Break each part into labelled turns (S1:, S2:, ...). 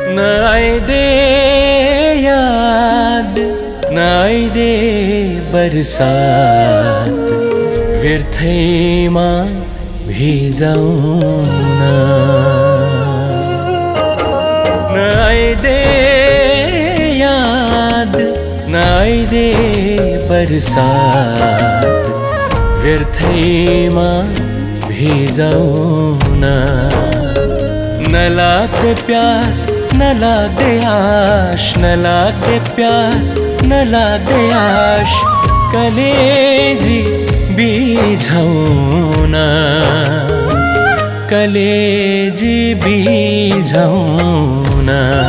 S1: न आइदे याद न आइदे बरसात व्यर्थैमा भिजाउन न आइदे याद न आइदे बरसात व्यर्थैमा भिजाउन न लाग्दे प्यास न लाग्दे आश न लाग्दे प्यास न लाग्दे आश कलेजी बिझाउन कलेजी बिझाउन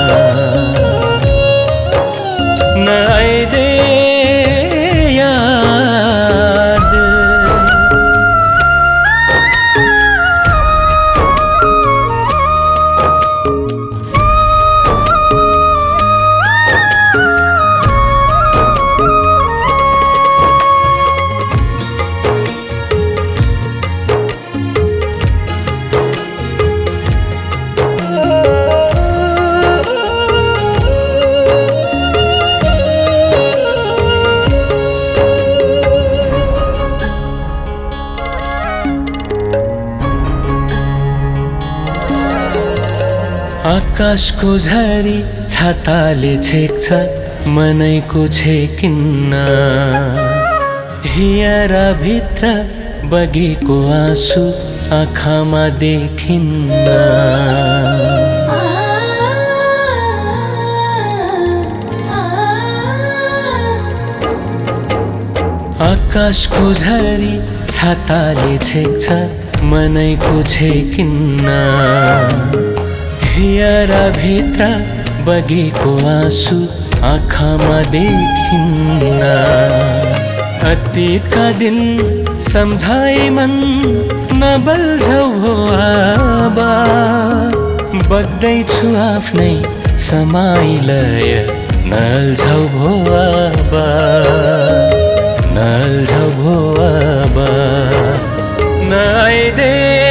S1: न आइदे आकाशको झरी छाताले छेक्छ मनैको छेकिन्न हियारा भित्र बगेको आँसु आँखामा देखिन्न आकाशको झरी छाताले छेक्छ मनैको छेकिन्न हियारा भित्र बगेको आँसु आँखामा देखिन्न अतीतका दिन सम्झाए मन नबल्झौ हो आबा बग्दैछु आफ्नै समाइलय नल्झौ हो आबा नल्झौ हो आबा न आइदे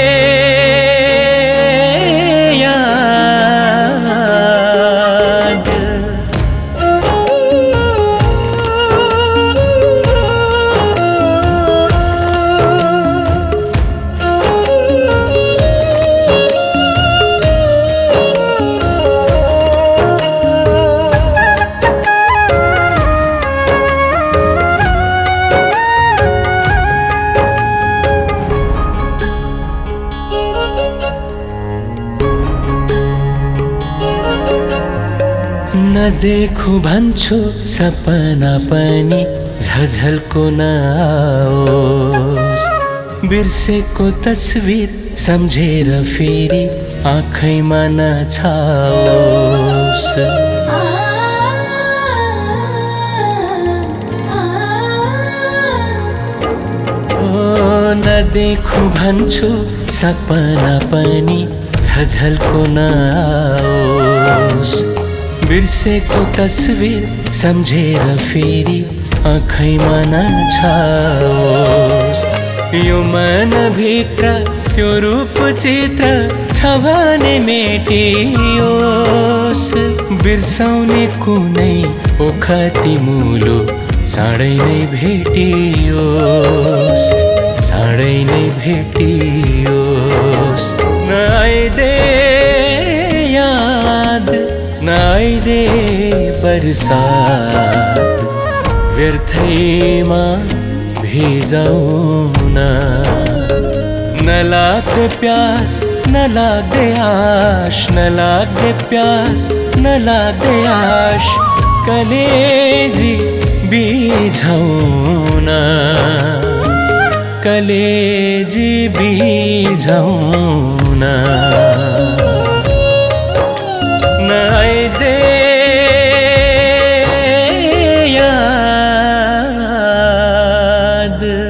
S1: नदेखु भन्छु सपना पनि झझल्को नआओस् बिर्सेको तस्बिर सम्झेर फेरि आँखैमा नछाओस् नदेखु भन्छु सपना पनि झझल्को नआओस् बिर्सेको तस्बिर सम्झेर फेरि आँखैमा नछाओस् यो मनभित्र त्यो रूप चित्र छ भने मेटियोस् बिर्साउने कुनै ओखती मुलो चाँडै नै भेटियोस् चाँडै नै भेटियोस् न आइदे याद न आइदे बरसात व्यर्थैमा भिजाउन न लाग्दे प्यास न लाग्दे आश न लाग्दे प्यास न लाग्दे आश कलेजी बिझाउन कलेजी बिझाउन न आइदे याद